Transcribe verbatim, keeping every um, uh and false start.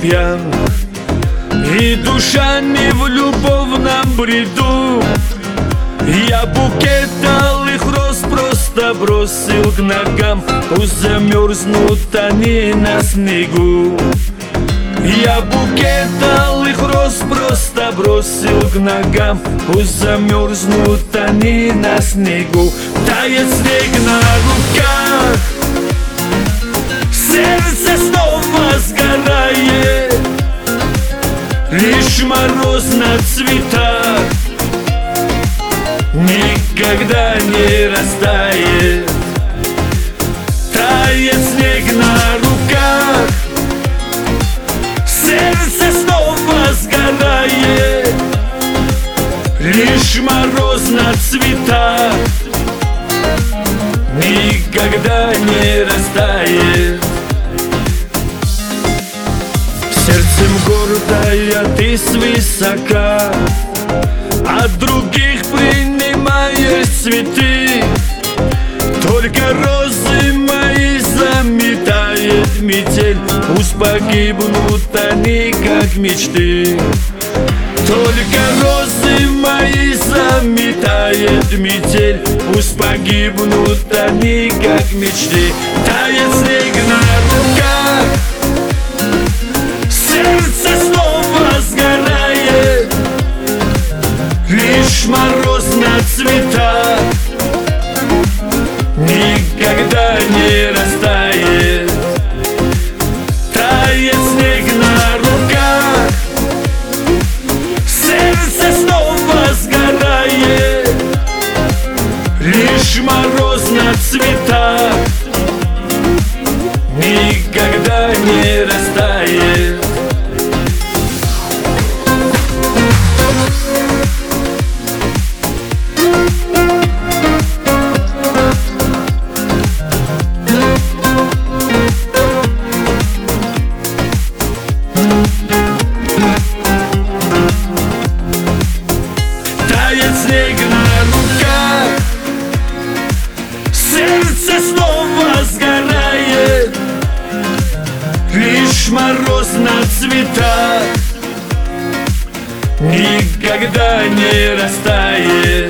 пьян, и душа не в любовном бреду. Я букет алых роз просто бросил к ногам, пусть замерзнут они на снегу. Я букет алых роз просто бросил к ногам, пусть замерзнут они на снегу. Тает снег на руках, сердце снова сгорает, лишь мороз на цветах никогда не растает. Тает снег на руках, сердце снова сгорает, лишь мороз на цветах никогда не растает. Сердцем гордая ты свысока, от других принимаешь цветы. Только розы мои заметает метель, пусть погибнут они, как мечты. Только розы мои заметает метель, пусть погибнут они, как мечты. Тает снег на руках, сердце снова сгорает, лишь мороз на цветах никогда не растает. Тает снег на руках, сердце снова сгорает, лишь мороз на цветах никогда не растает. Тает снег на руках, сердце снова сгорает, лишь мороз на цветах никогда не растает.